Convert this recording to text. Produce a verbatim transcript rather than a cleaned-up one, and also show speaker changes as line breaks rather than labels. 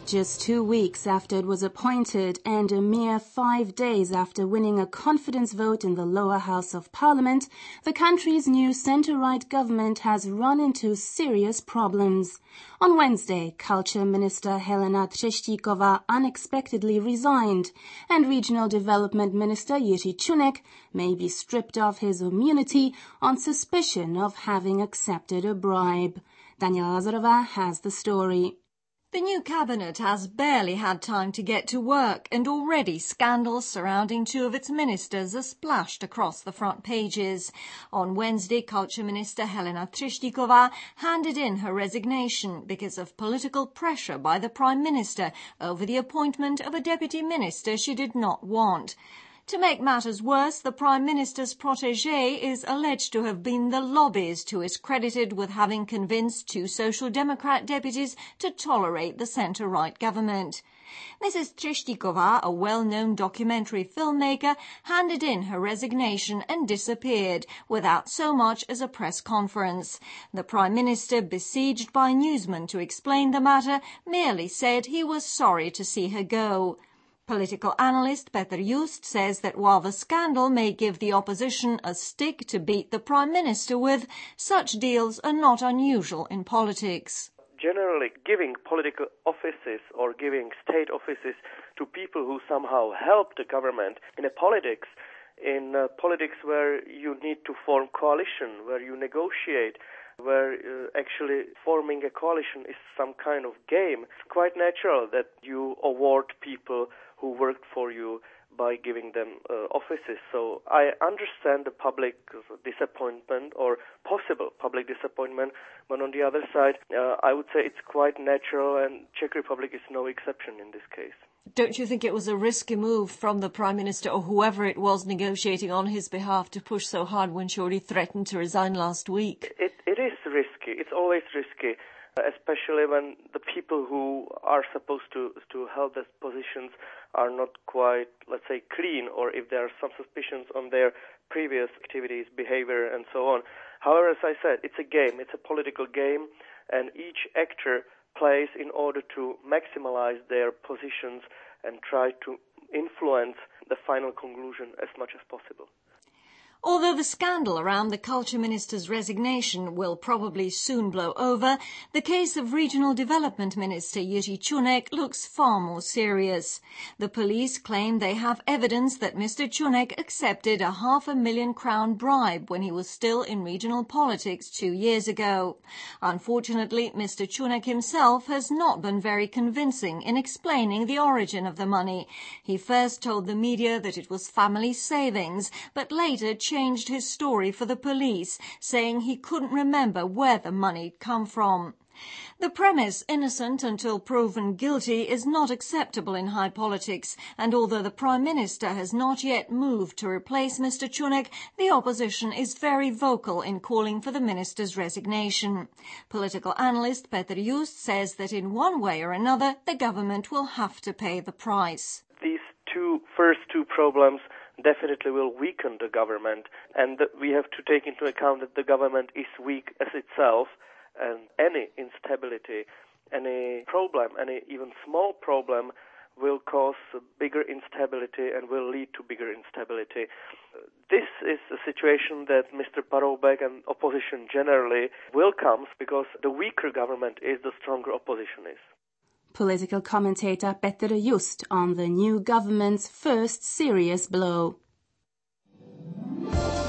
Just two weeks after it was appointed and a mere five days after winning a confidence vote in the lower house of parliament, the country's new centre-right government has run into serious problems. On Wednesday, Culture Minister Helena Trzesztikova unexpectedly resigned, and Regional Development Minister Jiří Čunek may be stripped of his immunity on suspicion of having accepted a bribe. Daniela Lazarova has the story.
The new cabinet has barely had time to get to work, and already scandals surrounding two of its ministers are splashed across the front pages. On Wednesday, Culture Minister Helena Trzesztikova handed in her resignation because of political pressure by the Prime Minister over the appointment of a deputy minister she did not want. To make matters worse, the Prime Minister's protégé is alleged to have been the lobbyist who is credited with having convinced two Social Democrat deputies to tolerate the centre-right government. Missus Trzesztikova, a well-known documentary filmmaker, handed in her resignation and disappeared without so much as a press conference. The Prime Minister, besieged by newsmen to explain the matter, merely said he was sorry to see her go. Political analyst Petr Just says that while the scandal may give the opposition a stick to beat the Prime Minister with, such deals are not unusual in politics.
Generally, giving political offices or giving state offices to people who somehow help the government in a politics, in a politics where you need to form coalition, where you negotiate, where uh, actually forming a coalition is some kind of game, it's quite natural that you award people who worked for you by giving them uh, offices. So I understand the public disappointment or possible public disappointment, but on the other side, uh, I would say it's quite natural, and Czech Republic is no exception in this case.
Don't you think it was a risky move from the Prime Minister or whoever it was negotiating on his behalf to push so hard when she already threatened to resign last week?
It, it is risky. It's always risky, especially when the people who are supposed to to hold these positions are not quite, let's say, clean, or if there are some suspicions on their previous activities, behavior, and so on. However, as I said, it's a game. It's a political game, and each actor plays in order to maximize their positions and try to influence the final conclusion as much as possible.
Although the scandal around the Culture Minister's resignation will probably soon blow over, the case of Regional Development Minister Jiří Čunek looks far more serious. The police claim they have evidence that Mister Čunek accepted a half a million crown bribe when he was still in regional politics two years ago. Unfortunately, Mister Čunek himself has not been very convincing in explaining the origin of the money. He first told the media that it was family savings, but later changed his story for the police, saying he couldn't remember where the money'd come from. The premise, innocent until proven guilty, is not acceptable in high politics, and although the Prime Minister has not yet moved to replace Mister Čunek, the opposition is very vocal in calling for the minister's resignation. Political analyst Petr Just says that in one way or another the government will have to pay the price.
These two first two problems definitely will weaken the government, and we have to take into account that the government is weak as itself, and any instability, any problem, any even small problem will cause bigger instability and will lead to bigger instability. This is a situation that Mister Paroubek and opposition generally welcomes, because the weaker government is, the stronger opposition is.
Political commentator Petr Just on the new government's first serious blow.